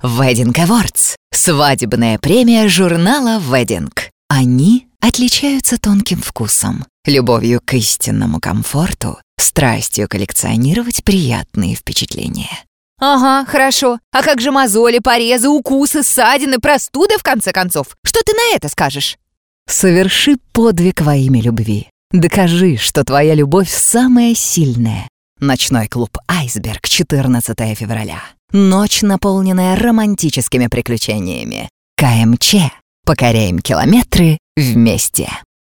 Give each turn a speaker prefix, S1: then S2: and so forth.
S1: Wedding Awards – свадебная премия журнала Wedding. Они отличаются тонким вкусом, любовью к истинному комфорту, страстью коллекционировать приятные впечатления.
S2: Ага, хорошо. А как же мозоли, порезы, укусы, ссадины, простуды, в конце концов? Что ты на это скажешь?
S1: Соверши подвиг во имя любви. Докажи, что твоя любовь самая сильная. Ночной клуб «Айсберг», 14 февраля. Ночь, наполненная романтическими приключениями. КМЧ. Покоряем километры вместе.